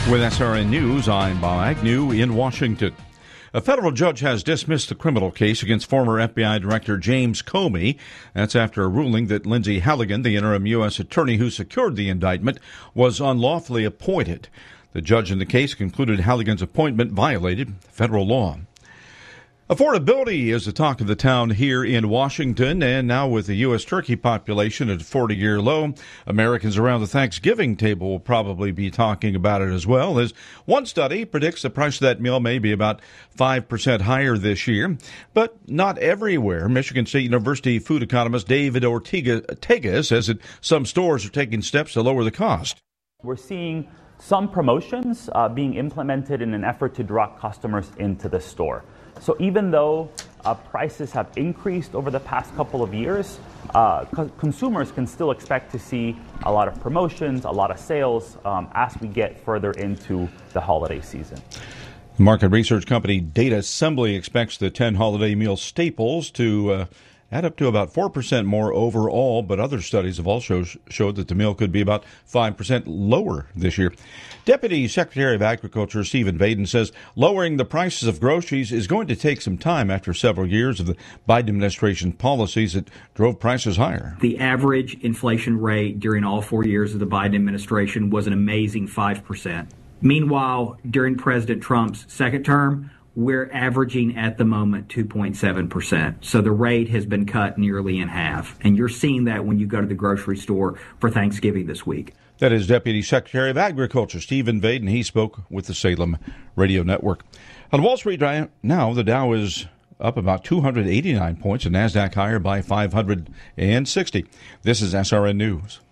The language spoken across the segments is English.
With SRN News, I'm Bob Agnew in Washington. A federal judge has dismissed the criminal case against former FBI Director James Comey. That's after a ruling that Lindsay Halligan, the interim U.S. attorney who secured the indictment, was unlawfully appointed. The judge in the case concluded Halligan's appointment violated federal law. Affordability is the talk of the town here in Washington, and now with the U.S. turkey population at a 40-year low, Americans around the Thanksgiving table will probably be talking about it as well, as one study predicts the price of that meal may be about 5% higher this year, but not everywhere. Michigan State University food economist David Ortega says that some stores are taking steps to lower the cost. We're seeing some promotions being implemented in an effort to draw customers into the store. So even though prices have increased over the past couple of years, consumers can still expect to see a lot of promotions, a lot of sales as we get further into the holiday season. Market research company Data Assembly expects the 10 holiday meal staples to add up to about 4% more overall, but other studies have also showed that the meal could be about 5% lower this year. Deputy Secretary of Agriculture Stephen Vaden says lowering the prices of groceries is going to take some time after several years of the Biden administration policies that drove prices higher. The average inflation rate during all 4 years of the Biden administration was an amazing 5%. Meanwhile, during President Trump's second term, we're averaging at the moment 2.7%. So the rate has been cut nearly in half. And you're seeing that when you go to the grocery store for Thanksgiving this week. That is Deputy Secretary of Agriculture Stephen Vaden. He spoke with the Salem Radio Network. On Wall Street now, the Dow is up about 289 points, and NASDAQ higher by 560. This is SRN News.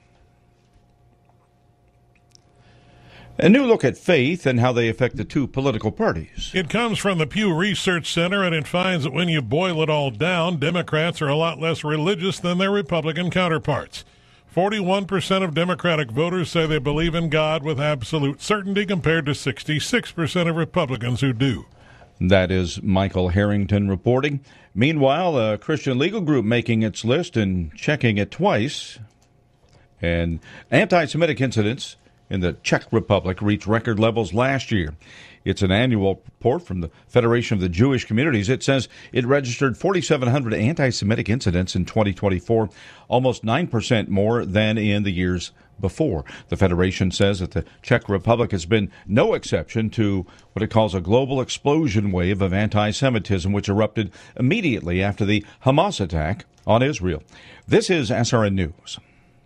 A new look at faith and how they affect the two political parties. It comes from the Pew Research Center, and it finds that when you boil it all down, Democrats are a lot less religious than their Republican counterparts. 41% of Democratic voters say they believe in God with absolute certainty, compared to 66% of Republicans who do. That is Michael Harrington reporting. Meanwhile, a Christian legal group making its list and checking it twice. And anti-Semitic incidents in the Czech Republic reached record levels last year. It's an annual report from the Federation of the Jewish Communities. It says it registered 4,700 anti-Semitic incidents in 2024, almost 9% more than in the years before. The Federation says that the Czech Republic has been no exception to what it calls a global explosion wave of anti-Semitism, which erupted immediately after the Hamas attack on Israel. This is SRN News.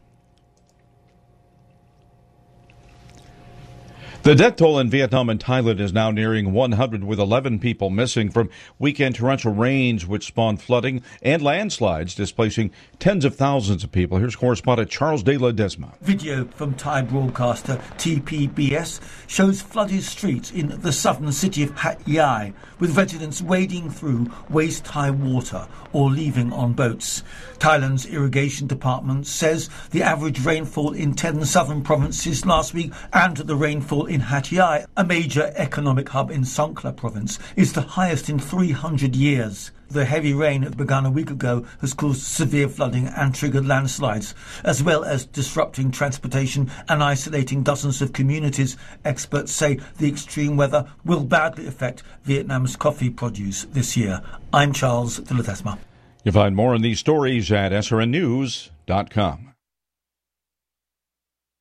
The death toll in Vietnam and Thailand is now nearing 100, with 11 people missing from weekend torrential rains which spawned flooding and landslides, displacing tens of thousands of people. Here's correspondent Charles de Ledesma. Video from Thai broadcaster TPBS shows flooded streets in the southern city of Hat Yai, with residents wading through waist-high water or leaving on boats. Thailand's irrigation department says the average rainfall in 10 southern provinces last week, and the rainfall in Hat Yai, a major economic hub in Songkhla province, is the highest in 300 years. The heavy rain that began a week ago has caused severe flooding and triggered landslides, as well as disrupting transportation and isolating dozens of communities. Experts say the extreme weather will badly affect Vietnam's coffee produce this year. I'm Charles de Ledesma. You'll find more on these stories at srnnews.com.